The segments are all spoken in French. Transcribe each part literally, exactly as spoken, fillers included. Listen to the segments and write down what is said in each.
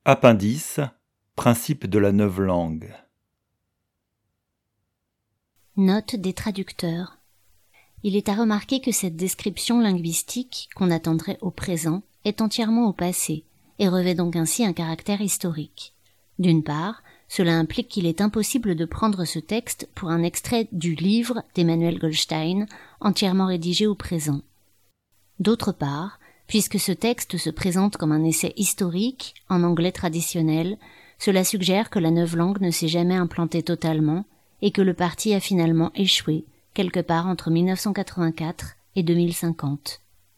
Appendice. Principe de la neuve-langue. Note des traducteurs. Il est à remarquer que cette description linguistique, qu'on attendrait au présent, est entièrement au passé, et revêt donc ainsi un caractère historique. D'une part, cela implique qu'il est impossible de prendre ce texte pour un extrait du livre d'Emmanuel Goldstein, entièrement rédigé au présent. D'autre part, puisque ce texte se présente comme un essai historique, en anglais traditionnel, cela suggère que la neuve-langue ne s'est jamais implantée totalement, et que le parti a finalement échoué, quelque part entre mille neuf cent quatre-vingt-quatre et deux mille cinquante.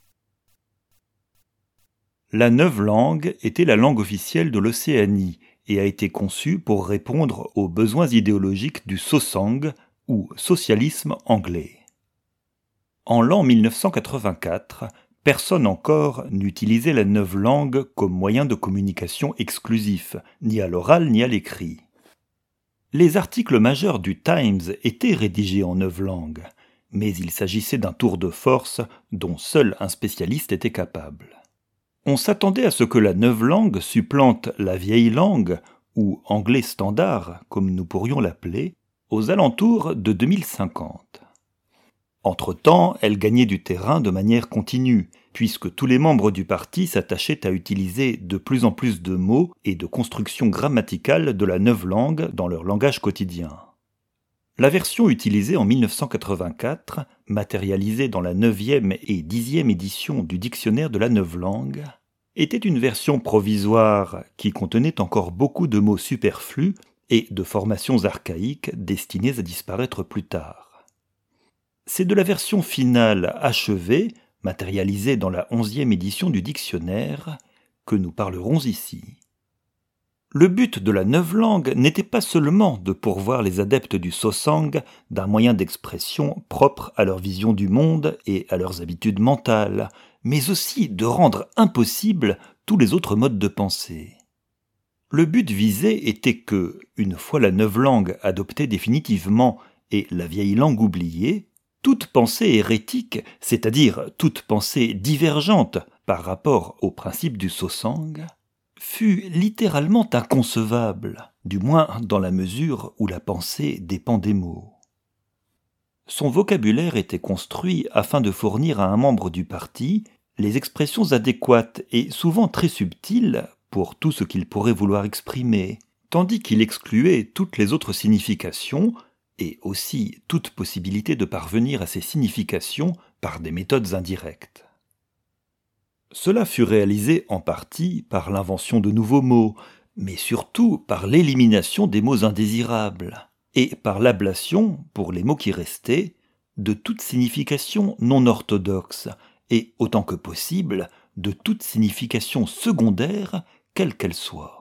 La neuve-langue était la langue officielle de l'Océanie et a été conçue pour répondre aux besoins idéologiques du Sosang, ou socialisme anglais. En l'an mille neuf cent quatre-vingt-quatre, personne encore n'utilisait la neuve-langue comme moyen de communication exclusif, ni à l'oral ni à l'écrit. Les articles majeurs du Times étaient rédigés en neuve-langue, mais il s'agissait d'un tour de force dont seul un spécialiste était capable. On s'attendait à ce que la neuve-langue supplante la vieille langue, ou anglais standard, comme nous pourrions l'appeler, aux alentours de deux mille cinquante. Entre-temps, elle gagnait du terrain de manière continue, puisque tous les membres du parti s'attachaient à utiliser de plus en plus de mots et de constructions grammaticales de la neuve-langue dans leur langage quotidien. La version utilisée en mille neuf cent quatre-vingt-quatre, matérialisée dans la neuvième et dixième édition du dictionnaire de la neuve-langue, était une version provisoire qui contenait encore beaucoup de mots superflus et de formations archaïques destinées à disparaître plus tard. C'est de la version finale achevée, matérialisée dans la onzième édition du dictionnaire, que nous parlerons ici. Le but de la neuve-langue n'était pas seulement de pourvoir les adeptes du Sosang d'un moyen d'expression propre à leur vision du monde et à leurs habitudes mentales, mais aussi de rendre impossible tous les autres modes de pensée. Le but visé était que, une fois la neuve-langue adoptée définitivement et la vieille langue oubliée, toute pensée hérétique, c'est-à-dire toute pensée divergente par rapport au principe du Sosang, fut littéralement inconcevable, du moins dans la mesure où la pensée dépend des mots. Son vocabulaire était construit afin de fournir à un membre du parti les expressions adéquates et souvent très subtiles pour tout ce qu'il pourrait vouloir exprimer, tandis qu'il excluait toutes les autres significations et aussi toute possibilité de parvenir à ces significations par des méthodes indirectes. Cela fut réalisé en partie par l'invention de nouveaux mots, mais surtout par l'élimination des mots indésirables, et par l'ablation, pour les mots qui restaient, de toute signification non orthodoxe, et autant que possible, de toute signification secondaire, quelle qu'elle soit.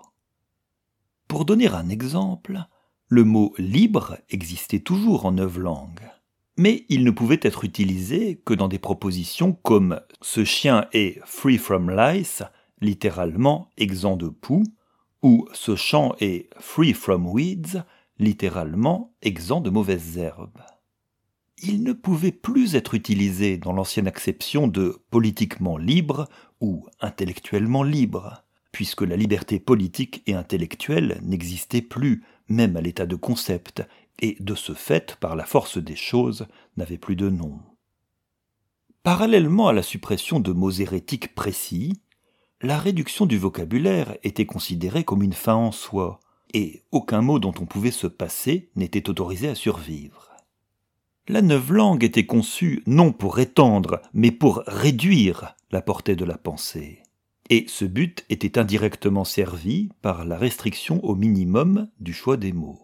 Pour donner un exemple, le mot « libre » existait toujours en neuve-langue, mais il ne pouvait être utilisé que dans des propositions comme « ce chien est free from lice », littéralement exempt de poux, ou « ce champ est free from weeds », littéralement exempt de mauvaises herbes. Il ne pouvait plus être utilisé dans l'ancienne acception de « politiquement libre » ou « intellectuellement libre », puisque la liberté politique et intellectuelle n'existait plus, même à l'état de concept, et de ce fait, par la force des choses, n'avait plus de nom. Parallèlement à la suppression de mots hérétiques précis, la réduction du vocabulaire était considérée comme une fin en soi, et aucun mot dont on pouvait se passer n'était autorisé à survivre. La neuve-langue était conçue non pour étendre, mais pour réduire la portée de la pensée. Et ce but était indirectement servi par la restriction au minimum du choix des mots.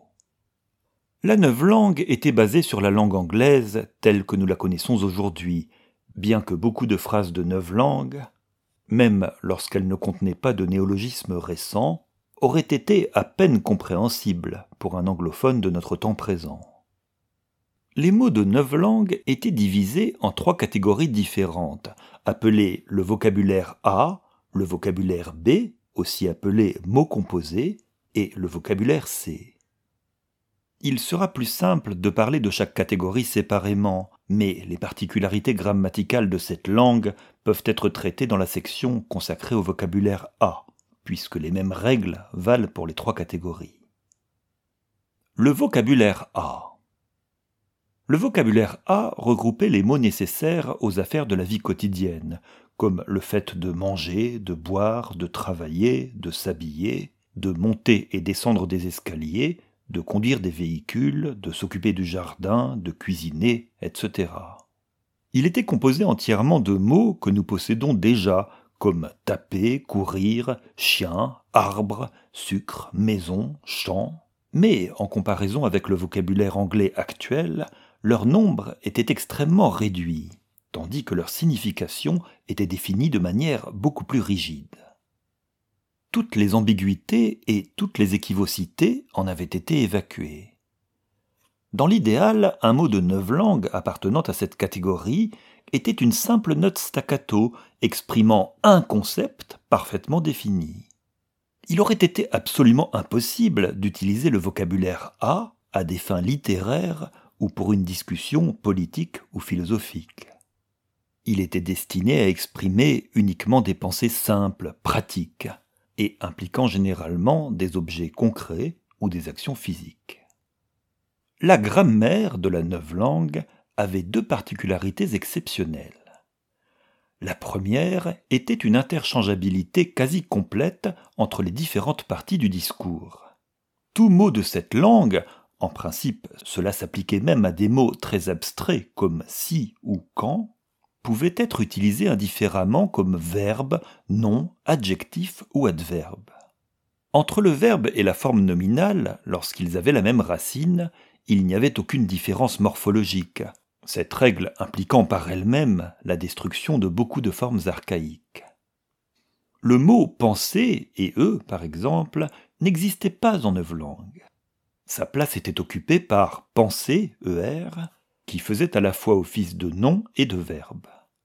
La neuve-langue était basée sur la langue anglaise telle que nous la connaissons aujourd'hui, bien que beaucoup de phrases de neuve-langue, même lorsqu'elles ne contenaient pas de néologismes récents, auraient été à peine compréhensibles pour un anglophone de notre temps présent. Les mots de neuve-langue étaient divisés en trois catégories différentes, appelées le vocabulaire A, le vocabulaire B, aussi appelé mots composés, et le vocabulaire C. Il sera plus simple de parler de chaque catégorie séparément, mais les particularités grammaticales de cette langue peuvent être traitées dans la section consacrée au vocabulaire A. puisque les mêmes règles valent pour les trois catégories. Le vocabulaire A. Le vocabulaire A regroupait les mots nécessaires aux affaires de la vie quotidienne, comme le fait de manger, de boire, de travailler, de s'habiller, de monter et descendre des escaliers, de conduire des véhicules, de s'occuper du jardin, de cuisiner, et cetera. Il était composé entièrement de mots que nous possédons déjà, comme taper, courir, chien, arbre, sucre, maison, champ. Mais, en comparaison avec le vocabulaire anglais actuel, leur nombre était extrêmement réduit, tandis que leur signification était définie de manière beaucoup plus rigide. Toutes les ambiguïtés et toutes les équivocités en avaient été évacuées. Dans l'idéal, un mot de neuf-langue appartenant à cette catégorie était une simple note staccato exprimant un concept parfaitement défini. Il aurait été absolument impossible d'utiliser le vocabulaire A à des fins littéraires ou pour une discussion politique ou philosophique. Il était destiné à exprimer uniquement des pensées simples, pratiques, et impliquant généralement des objets concrets ou des actions physiques. La grammaire de la neuf-langue avait deux particularités exceptionnelles. La première était une interchangeabilité quasi complète entre les différentes parties du discours. Tout mot de cette langue, en principe cela s'appliquait même à des mots très abstraits comme si ou quand, pouvait être utilisé indifféremment comme verbe, nom, adjectif ou adverbe. Entre le verbe et la forme nominale, lorsqu'ils avaient la même racine, il n'y avait aucune différence morphologique, cette règle impliquant par elle-même la destruction de beaucoup de formes archaïques. Le mot « penser » et « eux », par exemple, n'existait pas en neuf-langue. Sa place était occupée par « penser » E R, qui faisait à la fois office de nom et de verbe.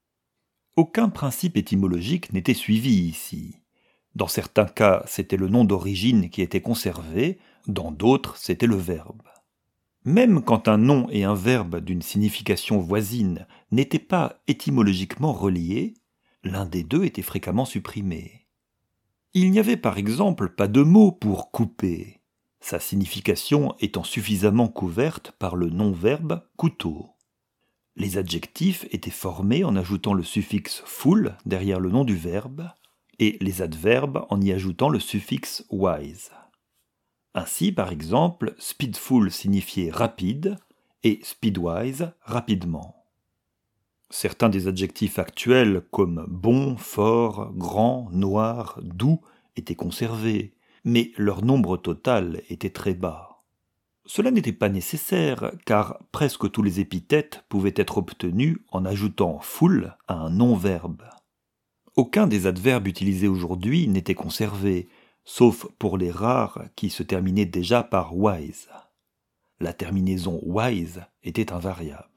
Aucun principe étymologique n'était suivi ici. Dans certains cas, c'était le nom d'origine qui était conservé, dans d'autres, c'était le verbe. Même quand un nom et un verbe d'une signification voisine n'étaient pas étymologiquement reliés, l'un des deux était fréquemment supprimé. Il n'y avait par exemple pas de mot pour couper, sa signification étant suffisamment couverte par le nom-verbe couteau. Les adjectifs étaient formés en ajoutant le suffixe full derrière le nom du verbe, et les adverbes en y ajoutant le suffixe wise. Ainsi, par exemple, speedful signifiait rapide et speedwise rapidement. Certains des adjectifs actuels comme bon, fort, grand, noir, doux étaient conservés, mais leur nombre total était très bas. Cela n'était pas nécessaire, car presque tous les épithètes pouvaient être obtenus en ajoutant full à un non-verbe. Aucun des adverbes utilisés aujourd'hui n'était conservé, sauf pour les rares qui se terminaient déjà par wise. La terminaison wise était invariable.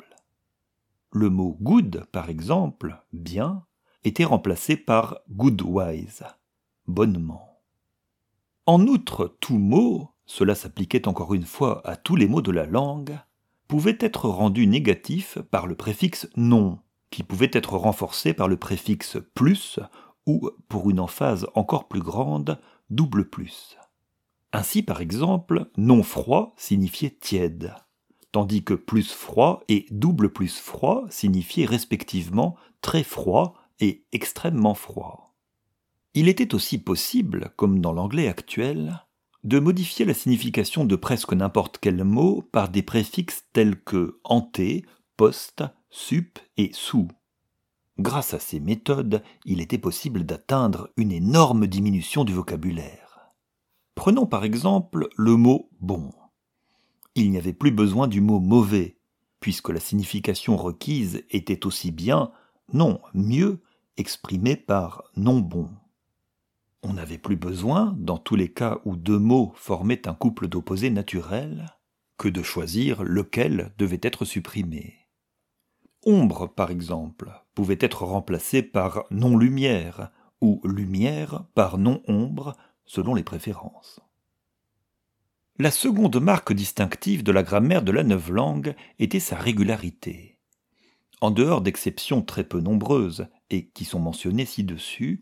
Le mot good, par exemple, bien, était remplacé par goodwise, bonnement. En outre, tout mot, cela s'appliquait encore une fois à tous les mots de la langue, pouvait être rendu négatif par le préfixe non, qui pouvait être renforcé par le préfixe plus ou, pour une emphase encore plus grande, double plus. Ainsi, par exemple, non froid signifiait tiède, tandis que plus froid et double plus froid signifiaient respectivement très froid et extrêmement froid. Il était aussi possible, comme dans l'anglais actuel, de modifier la signification de presque n'importe quel mot par des préfixes tels que ante, post, sup et sous. Grâce à ces méthodes, il était possible d'atteindre une énorme diminution du vocabulaire. Prenons par exemple le mot « bon ». Il n'y avait plus besoin du mot « mauvais », puisque la signification requise était aussi bien, non, mieux, exprimée par « non bon ». On n'avait plus besoin, dans tous les cas où deux mots formaient un couple d'opposés naturels, que de choisir lequel devait être supprimé. Ombre, par exemple, pouvait être remplacée par non-lumière, ou lumière par non-ombre, selon les préférences. La seconde marque distinctive de la grammaire de la neuf-langue était sa régularité. En dehors d'exceptions très peu nombreuses, et qui sont mentionnées ci-dessus,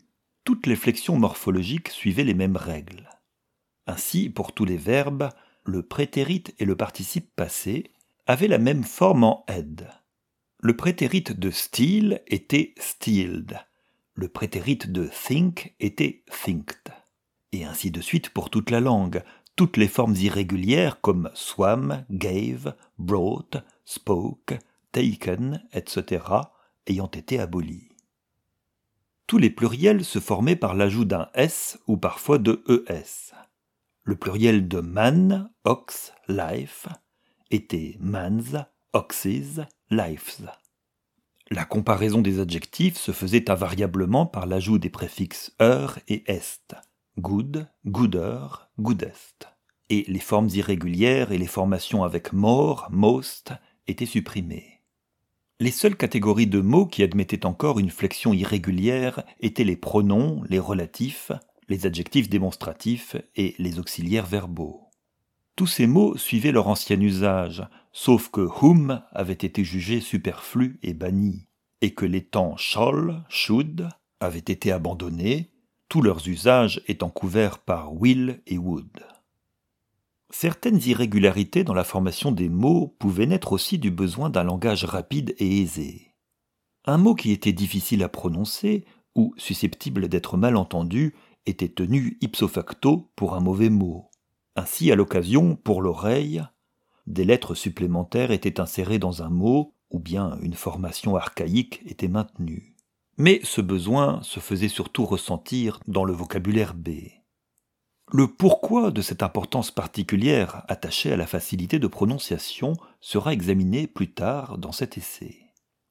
toutes les flexions morphologiques suivaient les mêmes règles. Ainsi, pour tous les verbes, le prétérit et le participe passé avaient la même forme en ed. Le prétérit de steal était stealed. Le prétérit de think était thinked. Et ainsi de suite pour toute la langue, toutes les formes irrégulières comme swam, gave, brought, spoke, taken, et cetera ayant été abolies. Tous les pluriels se formaient par l'ajout d'un s ou parfois de es. Le pluriel de man, ox, life était mans, oxes, lifes. La comparaison des adjectifs se faisait invariablement par l'ajout des préfixes er et est, good, gooder, goodest. Et les formes irrégulières et les formations avec more, most étaient supprimées. Les seules catégories de mots qui admettaient encore une flexion irrégulière étaient les pronoms, les relatifs, les adjectifs démonstratifs et les auxiliaires verbaux. Tous ces mots suivaient leur ancien usage, sauf que whom avait été jugé superflu et banni, et que les temps shall, should avaient été abandonnés, tous leurs usages étant couverts par will et would. Certaines irrégularités dans la formation des mots pouvaient naître aussi du besoin d'un langage rapide et aisé. Un mot qui était difficile à prononcer ou susceptible d'être mal entendu était tenu ipso facto pour un mauvais mot. Ainsi, à l'occasion, pour l'oreille, des lettres supplémentaires étaient insérées dans un mot, ou bien une formation archaïque était maintenue. Mais ce besoin se faisait surtout ressentir dans le vocabulaire B. Le pourquoi de cette importance particulière attachée à la facilité de prononciation sera examiné plus tard dans cet essai.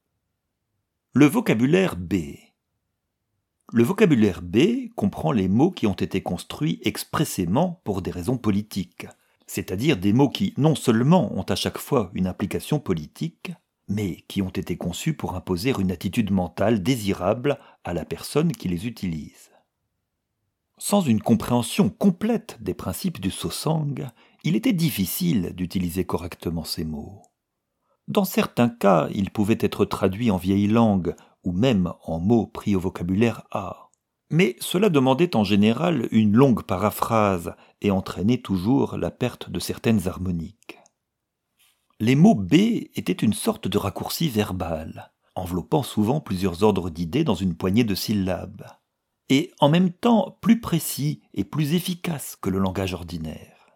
Le vocabulaire B. Le vocabulaire B comprend les mots qui ont été construits expressément pour des raisons politiques, c'est-à-dire des mots qui non seulement ont à chaque fois une implication politique, mais qui ont été conçus pour imposer une attitude mentale désirable à la personne qui les utilise. Sans une compréhension complète des principes du sosang, il était difficile d'utiliser correctement ces mots. Dans certains cas, ils pouvaient être traduits en vieille langue, ou même en mots pris au vocabulaire A. Mais cela demandait en général une longue paraphrase et entraînait toujours la perte de certaines harmoniques. Les mots B étaient une sorte de raccourci verbal, enveloppant souvent plusieurs ordres d'idées dans une poignée de syllabes, et en même temps plus précis et plus efficace que le langage ordinaire.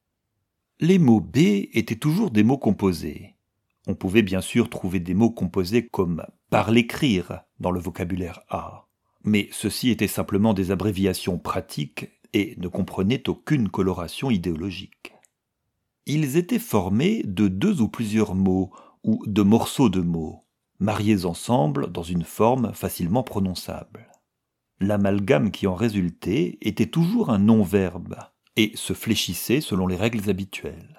Les mots B étaient toujours des mots composés. On pouvait bien sûr trouver des mots composés comme « par l'écrire » dans le vocabulaire A, mais ceux-ci étaient simplement des abréviations pratiques et ne comprenaient aucune coloration idéologique. Ils étaient formés de deux ou plusieurs mots ou de morceaux de mots, mariés ensemble dans une forme facilement prononçable. L'amalgame qui en résultait était toujours un non-verbe et se fléchissait selon les règles habituelles.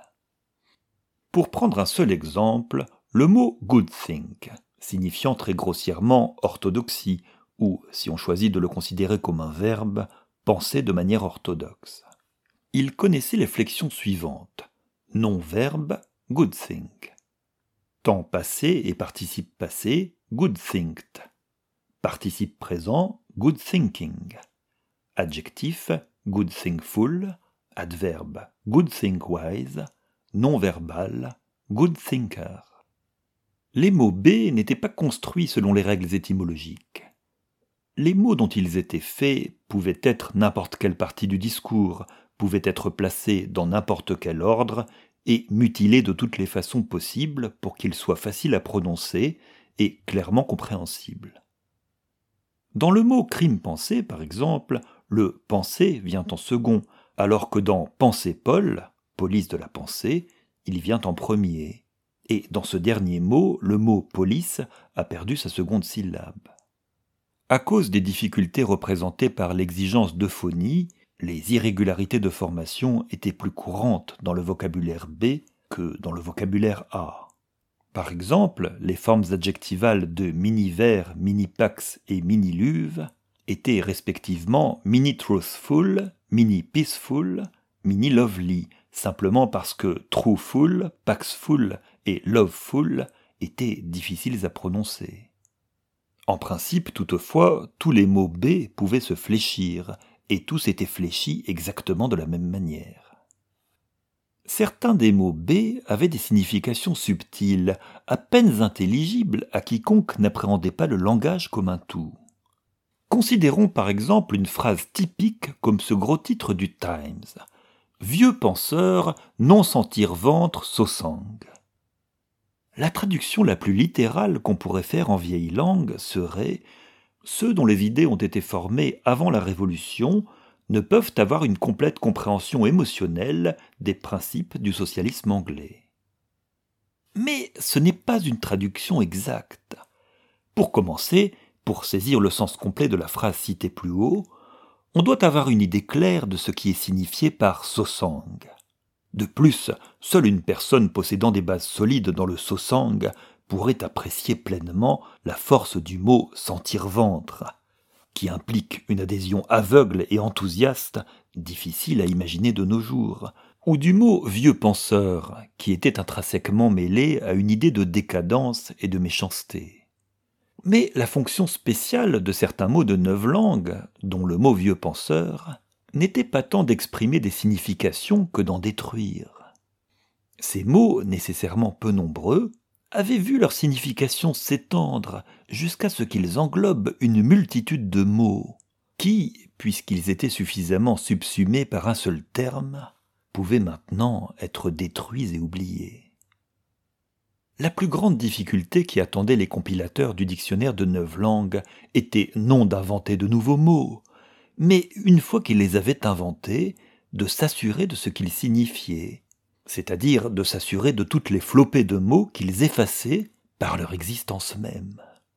Pour prendre un seul exemple, le mot « good think », signifiant très grossièrement « orthodoxie » ou, si on choisit de le considérer comme un verbe, « penser de manière orthodoxe ». Il connaissait les flexions suivantes. Non-verbe, good think. Temps passé et participe passé, good thinked. Participe présent, good thinking. Adjectif, good thinkful. Adverbe, good thinkwise. Non-verbal, good thinker. Les mots B n'étaient pas construits selon les règles étymologiques. Les mots dont ils étaient faits pouvaient être n'importe quelle partie du discours, pouvaient être placés dans n'importe quel ordre et mutilés de toutes les façons possibles pour qu'ils soient faciles à prononcer et clairement compréhensibles. Dans le mot crime-pensée, par exemple, le « penser » vient en second, alors que dans « penser Paul », police de la pensée, il vient en premier. Et dans ce dernier mot, le mot police a perdu sa seconde syllabe. À cause des difficultés représentées par l'exigence d'euphonie, les irrégularités de formation étaient plus courantes dans le vocabulaire B que dans le vocabulaire A. Par exemple, les formes adjectivales de mini-vert, mini-pax et mini-luve étaient respectivement mini-truthful, mini-peaceful, mini-lovely, simplement parce que truthful, paxful et loveful étaient difficiles à prononcer. En principe, toutefois, tous les mots B pouvaient se fléchir, et tous étaient fléchis exactement de la même manière. Certains des mots B avaient des significations subtiles, à peine intelligibles à quiconque n'appréhendait pas le langage comme un tout. Considérons par exemple une phrase typique comme ce gros titre du Times. « Vieux penseur, non sentir ventre, Sosang ». La traduction la plus littérale qu'on pourrait faire en vieille langue serait « Ceux dont les idées ont été formées avant la Révolution ne peuvent avoir une complète compréhension émotionnelle des principes du socialisme anglais. » Mais ce n'est pas une traduction exacte. Pour commencer, pour saisir le sens complet de la phrase citée plus haut, on doit avoir une idée claire de ce qui est signifié par Sosang. De plus, seule une personne possédant des bases solides dans le Sosang pourrait apprécier pleinement la force du mot « sentir ventre », qui implique une adhésion aveugle et enthousiaste, difficile à imaginer de nos jours, ou du mot « vieux penseur », qui était intrinsèquement mêlé à une idée de décadence et de méchanceté. Mais la fonction spéciale de certains mots de neuve-langue, dont le mot « vieux penseur », n'était pas tant d'exprimer des significations que d'en détruire. Ces mots, nécessairement peu nombreux, avaient vu leur signification s'étendre jusqu'à ce qu'ils englobent une multitude de mots qui, puisqu'ils étaient suffisamment subsumés par un seul terme, pouvaient maintenant être détruits et oubliés. La plus grande difficulté qui attendait les compilateurs du dictionnaire de neuve-langue était non d'inventer de nouveaux mots, mais une fois qu'ils les avaient inventés, de s'assurer de ce qu'ils signifiaient, c'est-à-dire de s'assurer de toutes les flopées de mots qu'ils effaçaient par leur existence même.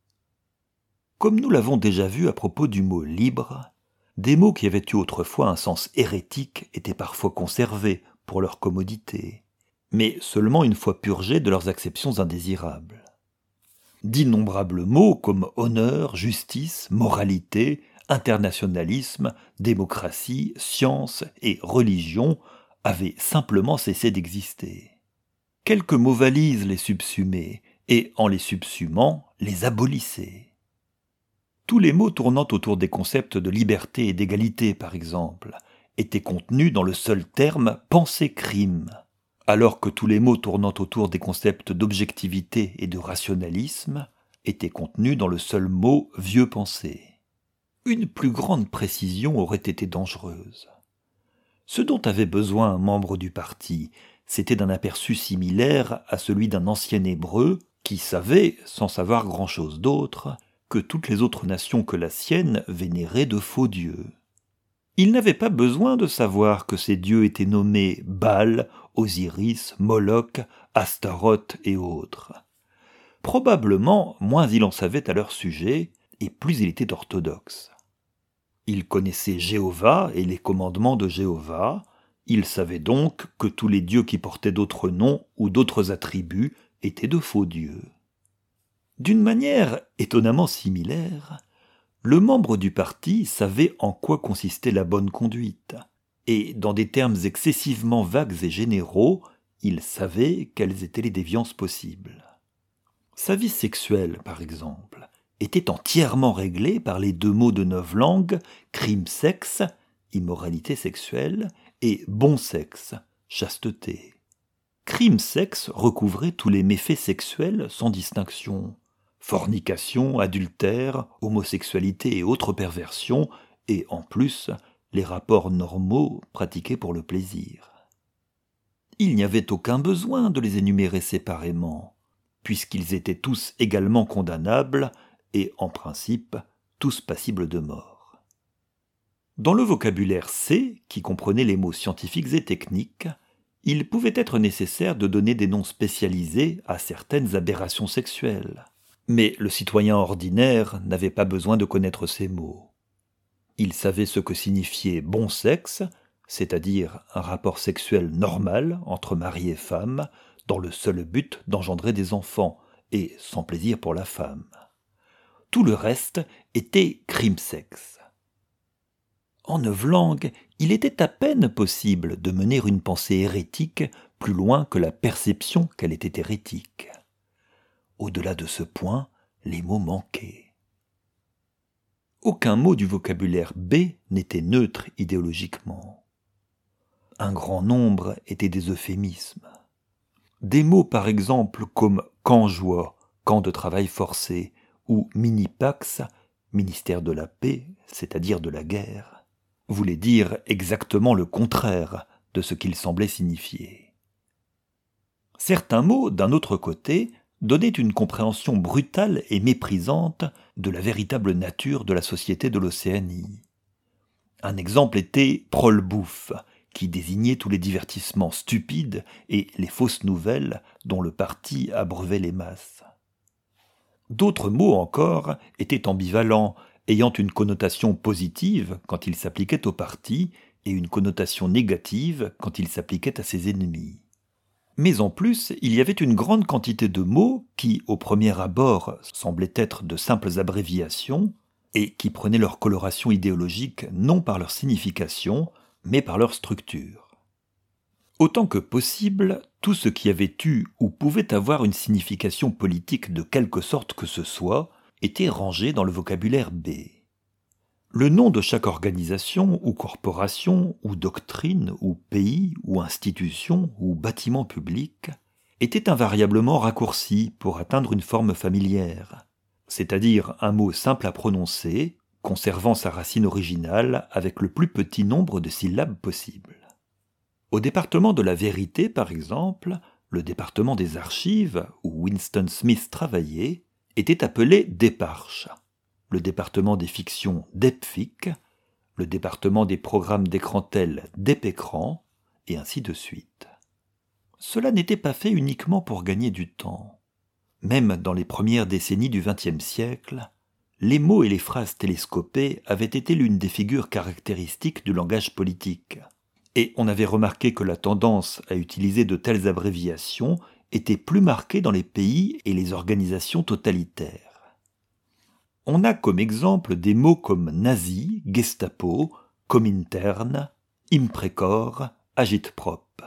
Comme nous l'avons déjà vu à propos du mot « libre », des mots qui avaient eu autrefois un sens hérétique étaient parfois conservés pour leur commodité, mais seulement une fois purgés de leurs acceptions indésirables. D'innombrables mots comme honneur, justice, moralité, internationalisme, démocratie, science et religion avaient simplement cessé d'exister. Quelques mots valises les subsumaient et, en les subsumant, les abolissaient. Tous les mots tournant autour des concepts de liberté et d'égalité, par exemple, étaient contenus dans le seul terme « pensée-crime », alors que tous les mots tournant autour des concepts d'objectivité et de rationalisme étaient contenus dans le seul mot « vieux pensée ». Une plus grande précision aurait été dangereuse. Ce dont avait besoin un membre du parti, c'était d'un aperçu similaire à celui d'un ancien hébreu qui savait, sans savoir grand-chose d'autre, que toutes les autres nations que la sienne vénéraient de faux dieux. Il n'avait pas besoin de savoir que ces dieux étaient nommés Baal, Osiris, Moloch, Astaroth et autres. Probablement, moins il en savait à leur sujet, et plus il était orthodoxe. Il connaissait Jéhovah et les commandements de Jéhovah, il savait donc que tous les dieux qui portaient d'autres noms ou d'autres attributs étaient de faux dieux. D'une manière étonnamment similaire, le membre du parti savait en quoi consistait la bonne conduite, et dans des termes excessivement vagues et généraux, il savait quelles étaient les déviances possibles. Sa vie sexuelle, par exemple, était entièrement réglée par les deux mots de neuve-langue « crime-sexe », immoralité sexuelle, et « bon sexe », chasteté. Crime-sexe recouvrait tous les méfaits sexuels sans distinction. Fornication, adultère, homosexualité et autres perversions, et en plus, les rapports normaux pratiqués pour le plaisir. Il n'y avait aucun besoin de les énumérer séparément, puisqu'ils étaient tous également condamnables et, en principe, tous passibles de mort. Dans le vocabulaire C, qui comprenait les mots scientifiques et techniques, il pouvait être nécessaire de donner des noms spécialisés à certaines aberrations sexuelles. Mais le citoyen ordinaire n'avait pas besoin de connaître ces mots. Il savait ce que signifiait « bon sexe », c'est-à-dire un rapport sexuel normal entre mari et femme, dans le seul but d'engendrer des enfants, et sans plaisir pour la femme. Tout le reste était crime-sexe. En neuve-langue, il était à peine possible de mener une pensée hérétique plus loin que la perception qu'elle était hérétique. Au-delà de ce point, les mots manquaient. aucun mot du vocabulaire B n'était neutre idéologiquement. Un grand nombre étaient des euphémismes. Des mots par exemple comme camp-joie, camp de travail forcé, ou mini-pax, ministère de la paix, c'est-à-dire de la guerre, voulaient dire exactement le contraire de ce qu'ils semblaient signifier. Certains mots, d'un autre côté, donnaient une compréhension brutale et méprisante de la véritable nature de la société de l'Océanie. Un exemple était « prolbouffe », qui désignait tous les divertissements stupides et les fausses nouvelles dont le parti abreuvait les masses. D'autres mots encore étaient ambivalents, ayant une connotation positive quand ils s'appliquaient au parti et une connotation négative quand ils s'appliquaient à ses ennemis. Mais en plus, il y avait une grande quantité de mots qui, au premier abord, semblaient être de simples abréviations et qui prenaient leur coloration idéologique non par leur signification, mais par leur structure. Autant que possible, tout ce qui avait eu ou pouvait avoir une signification politique de quelque sorte que ce soit était rangé dans le vocabulaire B. Le nom de chaque organisation ou corporation ou doctrine ou pays ou institution ou bâtiment public était invariablement raccourci pour atteindre une forme familière, c'est-à-dire un mot simple à prononcer, conservant sa racine originale avec le plus petit nombre de syllabes possible. Au département de la vérité, par exemple, le département des archives, où Winston Smith travaillait, était appelé Déparche, le département des fictions Depfic, le département des programmes d'écran-tel Dépécran, et ainsi de suite. Cela n'était pas fait uniquement pour gagner du temps. Même dans les premières décennies du vingtième siècle, les mots et les phrases télescopées avaient été l'une des figures caractéristiques du langage politique, et on avait remarqué que la tendance à utiliser de telles abréviations était plus marquée dans les pays et les organisations totalitaires. On a comme exemple des mots comme nazi, Gestapo, Comintern, Imprécor, Agitprop.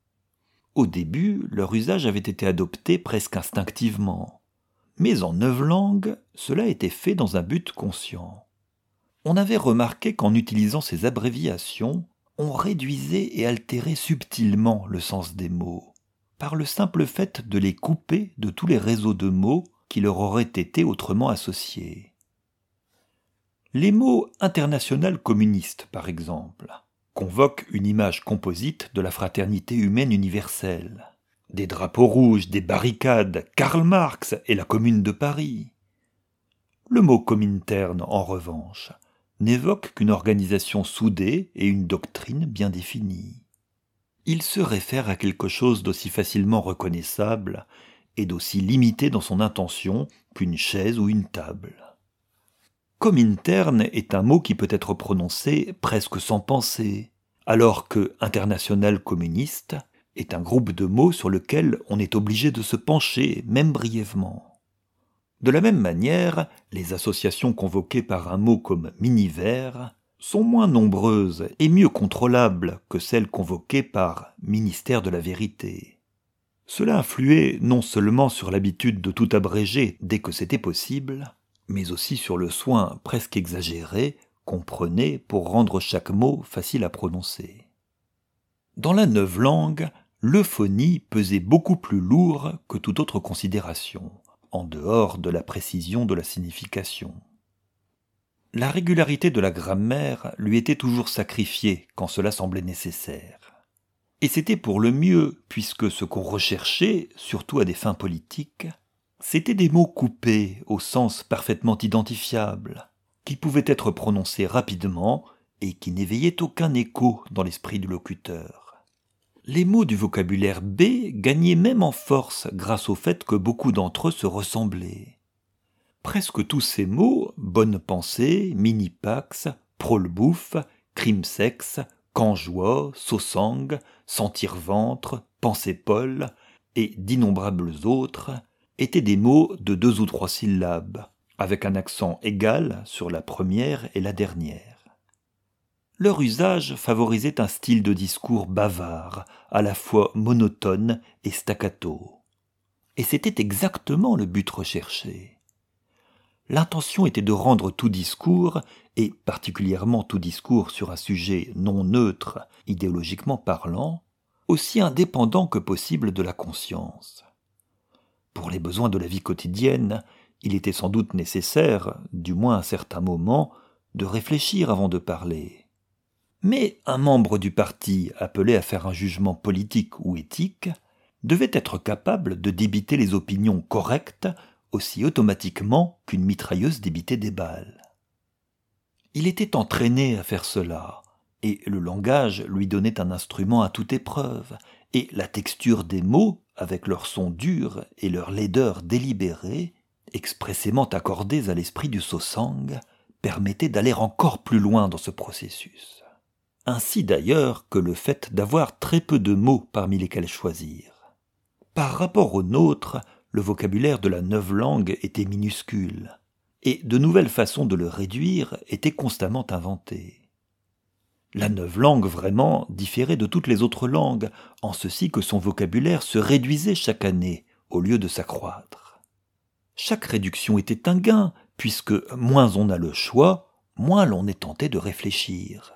Au début, leur usage avait été adopté presque instinctivement. Mais en neuf langues, cela était fait dans un but conscient. On avait remarqué qu'en utilisant ces abréviations, on réduisait et altérait subtilement le sens des mots, par le simple fait de les couper de tous les réseaux de mots qui leur auraient été autrement associés. Les mots international communiste, par exemple, convoquent une image composite de la fraternité humaine universelle. Des drapeaux rouges, des barricades, Karl Marx et la Commune de Paris. Le mot Comintern, en revanche, n'évoque qu'une organisation soudée et une doctrine bien définie. Il se réfère à quelque chose d'aussi facilement reconnaissable et d'aussi limité dans son intention qu'une chaise ou une table. Comintern est un mot qui peut être prononcé presque sans penser, alors que international communiste est un groupe de mots sur lequel on est obligé de se pencher, même brièvement. De la même manière, les associations convoquées par un mot comme Miniver sont moins nombreuses et mieux contrôlables que celles convoquées par ministère de la vérité. Cela influait non seulement sur l'habitude de tout abréger dès que c'était possible, mais aussi sur le soin presque exagéré qu'on prenait pour rendre chaque mot facile à prononcer. Dans la neuve langue, l'euphonie pesait beaucoup plus lourd que toute autre considération, en dehors de la précision de la signification. La régularité de la grammaire lui était toujours sacrifiée quand cela semblait nécessaire. Et c'était pour le mieux, puisque ce qu'on recherchait, surtout à des fins politiques, c'étaient des mots coupés au sens parfaitement identifiable, qui pouvaient être prononcés rapidement et qui n'éveillaient aucun écho dans l'esprit du locuteur. Les mots du vocabulaire B gagnaient même en force grâce au fait que beaucoup d'entre eux se ressemblaient. Presque tous ces mots, bonne pensée, mini-pax, prolbouffe, crime-sexe, canjoie, sausang, sentir-ventre, pensée-pole et d'innombrables autres, étaient des mots de deux ou trois syllabes, avec un accent égal sur la première et la dernière. Leur usage favorisait un style de discours bavard, à la fois monotone et staccato. Et c'était exactement le but recherché. L'intention était de rendre tout discours, et particulièrement tout discours sur un sujet non neutre, idéologiquement parlant, aussi indépendant que possible de la conscience. Pour les besoins de la vie quotidienne, il était sans doute nécessaire, du moins à certains moments, de réfléchir avant de parler. Mais un membre du parti appelé à faire un jugement politique ou éthique devait être capable de débiter les opinions correctes aussi automatiquement qu'une mitrailleuse débitait des balles. Il était entraîné à faire cela, et le langage lui donnait un instrument à toute épreuve, et la texture des mots, avec leur son dur et leur laideur délibérée, expressément accordées à l'esprit du Sosang, permettait d'aller encore plus loin dans ce processus. Ainsi d'ailleurs que le fait d'avoir très peu de mots parmi lesquels choisir. Par rapport au nôtre, le vocabulaire de la neuve-langue était minuscule, et de nouvelles façons de le réduire étaient constamment inventées. La neuve-langue, vraiment, différait de toutes les autres langues, en ceci que son vocabulaire se réduisait chaque année, au lieu de s'accroître. Chaque réduction était un gain, puisque moins on a le choix, moins l'on est tenté de réfléchir.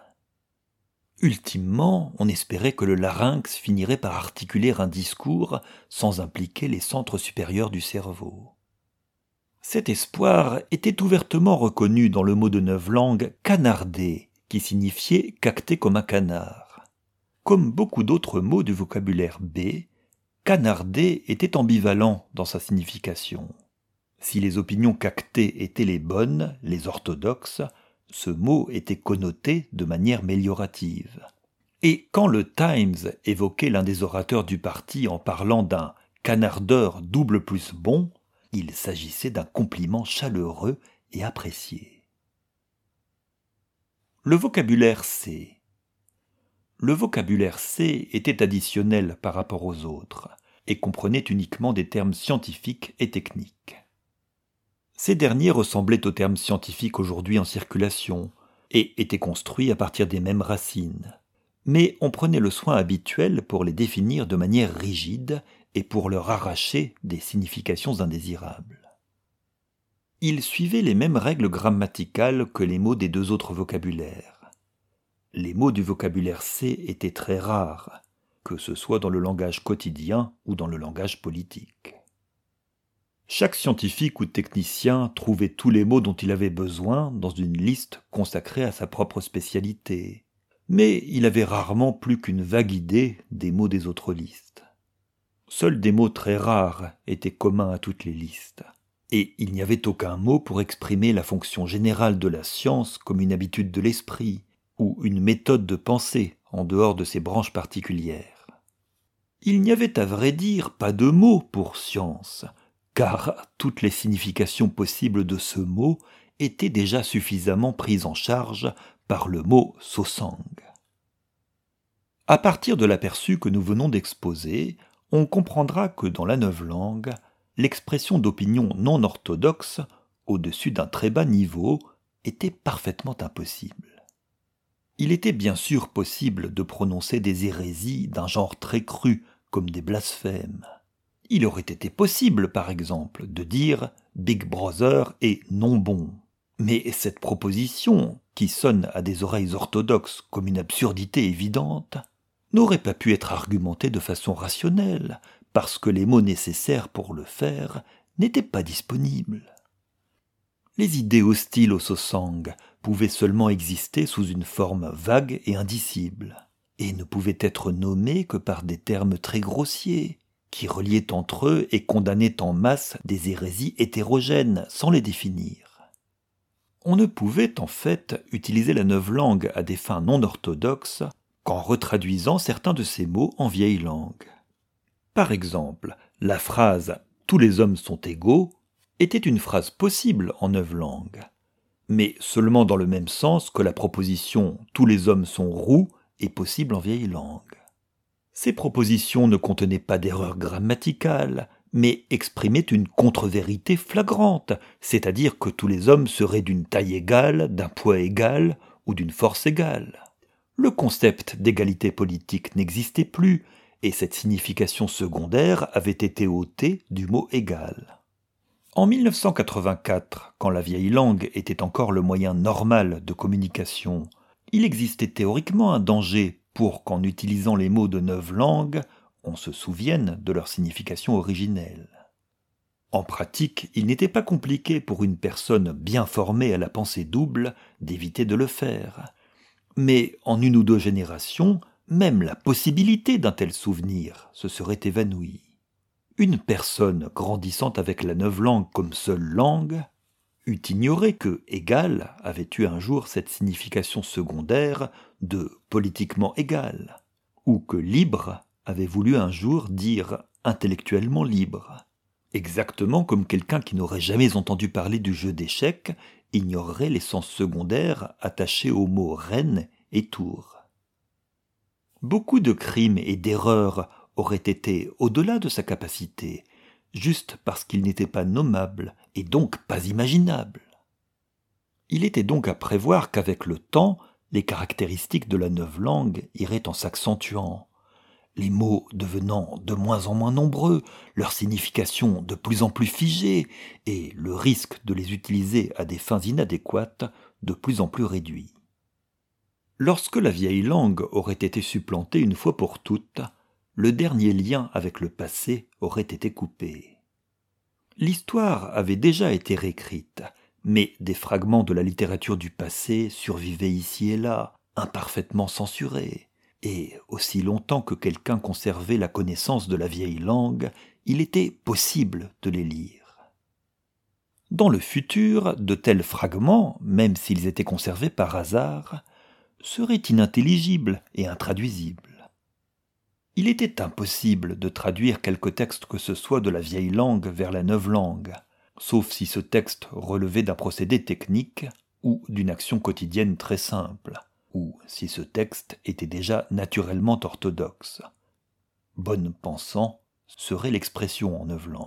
Ultimement, on espérait que le larynx finirait par articuler un discours sans impliquer les centres supérieurs du cerveau. Cet espoir était ouvertement reconnu dans le mot de neuve-langue « canarder », qui signifiait « cacter comme un canard ». Comme beaucoup d'autres mots du vocabulaire B, « canarder » était ambivalent dans sa signification. Si les opinions cactées étaient les bonnes, les orthodoxes, ce mot était connoté de manière méliorative. Et quand le Times évoquait l'un des orateurs du parti en parlant d'un « canardeur double plus bon », il s'agissait d'un compliment chaleureux et apprécié. Le vocabulaire C. Le vocabulaire C était additionnel par rapport aux autres et comprenait uniquement des termes scientifiques et techniques. Ces derniers ressemblaient aux termes scientifiques aujourd'hui en circulation et étaient construits à partir des mêmes racines. Mais on prenait le soin habituel pour les définir de manière rigide et pour leur arracher des significations indésirables. Ils suivaient les mêmes règles grammaticales que les mots des deux autres vocabulaires. Les mots du vocabulaire C étaient très rares, que ce soit dans le langage quotidien ou dans le langage politique. Chaque scientifique ou technicien trouvait tous les mots dont il avait besoin dans une liste consacrée à sa propre spécialité, mais il avait rarement plus qu'une vague idée des mots des autres listes. Seuls des mots très rares étaient communs à toutes les listes, et il n'y avait aucun mot pour exprimer la fonction générale de la science comme une habitude de l'esprit, ou une méthode de pensée en dehors de ses branches particulières. Il n'y avait à vrai dire pas de mot pour science, car toutes les significations possibles de ce mot étaient déjà suffisamment prises en charge par le mot Sosang. À partir de l'aperçu que nous venons d'exposer, on comprendra que dans la neuve-langue, l'expression d'opinions non orthodoxes, au-dessus d'un très bas niveau, était parfaitement impossible. Il était bien sûr possible de prononcer des hérésies d'un genre très cru, comme des blasphèmes. Il aurait été possible, par exemple, de dire « Big Brother est non bon ». Mais cette proposition, qui sonne à des oreilles orthodoxes comme une absurdité évidente, n'aurait pas pu être argumentée de façon rationnelle, parce que les mots nécessaires pour le faire n'étaient pas disponibles. Les idées hostiles au Sosang pouvaient seulement exister sous une forme vague et indicible, et ne pouvaient être nommées que par des termes très grossiers, qui reliaient entre eux et condamnaient en masse des hérésies hétérogènes sans les définir. On ne pouvait en fait utiliser la neuve-langue à des fins non orthodoxes qu'en retraduisant certains de ces mots en vieille langue. Par exemple, la phrase « tous les hommes sont égaux » était une phrase possible en neuve-langue, mais seulement dans le même sens que la proposition « tous les hommes sont roux » est possible en vieille langue. Ces propositions ne contenaient pas d'erreur grammaticale, mais exprimaient une contre-vérité flagrante, c'est-à-dire que tous les hommes seraient d'une taille égale, d'un poids égal ou d'une force égale. Le concept d'égalité politique n'existait plus, et cette signification secondaire avait été ôtée du mot égal. En mille neuf cent quatre-vingt-quatre, quand la vieille langue était encore le moyen normal de communication, il existait théoriquement un danger pour qu'en utilisant les mots de novlangue, on se souvienne de leur signification originelle. En pratique, il n'était pas compliqué pour une personne bien formée à la pensée double d'éviter de le faire. Mais en une ou deux générations, même la possibilité d'un tel souvenir se serait évanouie. Une personne grandissant avec la novlangue comme seule langue eût ignoré que égal avait eu un jour cette signification secondaire de politiquement égal, ou que libre avait voulu un jour dire intellectuellement libre, exactement comme quelqu'un qui n'aurait jamais entendu parler du jeu d'échecs ignorerait les sens secondaires attachés aux mots reine et tour. Beaucoup de crimes et d'erreurs auraient été au-delà de sa capacité, juste parce qu'il n'était pas nommable et donc pas imaginable. Il était donc à prévoir qu'avec le temps, les caractéristiques de la novlangue iraient en s'accentuant, les mots devenant de moins en moins nombreux, leur signification de plus en plus figée, et le risque de les utiliser à des fins inadéquates de plus en plus réduit. Lorsque la vieille langue aurait été supplantée une fois pour toutes, le dernier lien avec le passé aurait été coupé. L'histoire avait déjà été réécrite, mais des fragments de la littérature du passé survivaient ici et là, imparfaitement censurés, et aussi longtemps que quelqu'un conservait la connaissance de la vieille langue, il était possible de les lire. Dans le futur, de tels fragments, même s'ils étaient conservés par hasard, seraient inintelligibles et intraduisibles. Il était impossible de traduire quelque texte que ce soit de la vieille langue vers la novlangue, sauf si ce texte relevait d'un procédé technique ou d'une action quotidienne très simple, ou si ce texte était déjà naturellement orthodoxe. Bonne pensant serait l'expression en novlangue.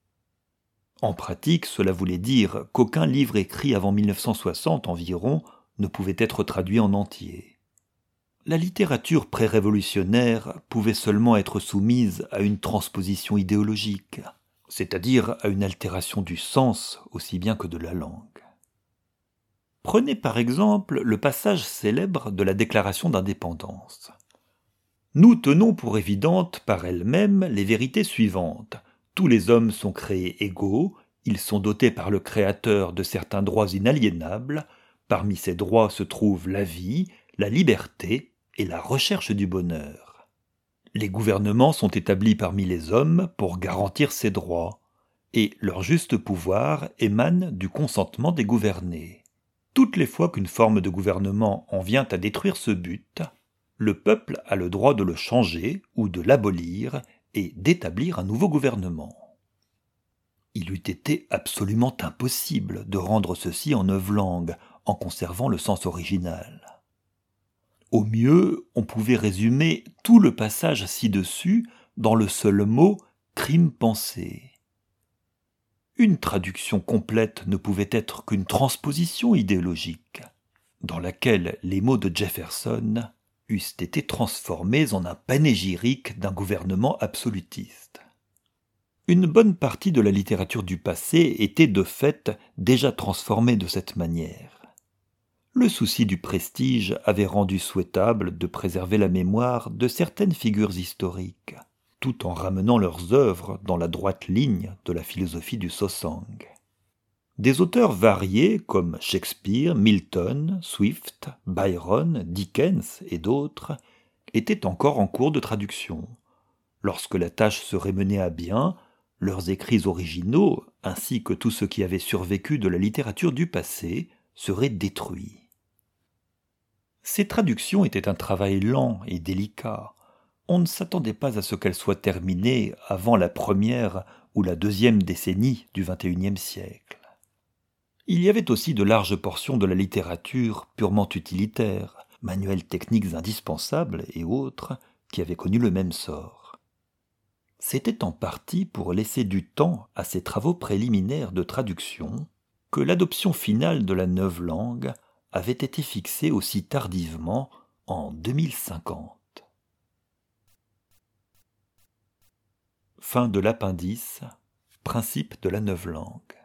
En pratique, cela voulait dire qu'aucun livre écrit avant mille neuf cent soixante environ ne pouvait être traduit en entier. La littérature pré-révolutionnaire pouvait seulement être soumise à une transposition idéologique, c'est-à-dire à une altération du sens aussi bien que de la langue. Prenez par exemple le passage célèbre de la Déclaration d'indépendance. Nous tenons pour évidentes par elles-mêmes les vérités suivantes. Tous les hommes sont créés égaux, ils sont dotés par le Créateur de certains droits inaliénables, parmi ces droits se trouvent la vie, la liberté et la recherche du bonheur. Les gouvernements sont établis parmi les hommes pour garantir ces droits, et leur juste pouvoir émane du consentement des gouvernés. Toutes les fois qu'une forme de gouvernement en vient à détruire ce but, le peuple a le droit de le changer ou de l'abolir et d'établir un nouveau gouvernement. Il eût été absolument impossible de rendre ceci en novlangue en conservant le sens original. Au mieux, on pouvait résumer tout le passage ci-dessus dans le seul mot « crime pensé ». Une traduction complète ne pouvait être qu'une transposition idéologique, dans laquelle les mots de Jefferson eussent été transformés en un panégyrique d'un gouvernement absolutiste. Une bonne partie de la littérature du passé était de fait déjà transformée de cette manière. Le souci du prestige avait rendu souhaitable de préserver la mémoire de certaines figures historiques, tout en ramenant leurs œuvres dans la droite ligne de la philosophie du Sosang. Des auteurs variés comme Shakespeare, Milton, Swift, Byron, Dickens et d'autres étaient encore en cours de traduction. Lorsque la tâche serait menée à bien, leurs écrits originaux, ainsi que tout ce qui avait survécu de la littérature du passé, seraient détruits. Ces traductions étaient un travail lent et délicat. On ne s'attendait pas à ce qu'elles soient terminées avant la première ou la deuxième décennie du vingt et unième siècle. Il y avait aussi de larges portions de la littérature purement utilitaire, manuels techniques indispensables et autres, qui avaient connu le même sort. C'était en partie pour laisser du temps à ces travaux préliminaires de traduction que l'adoption finale de la novlangue avait été fixée aussi tardivement en deux mille cinquante. Fin de l'appendice. Principe de la neuve langue.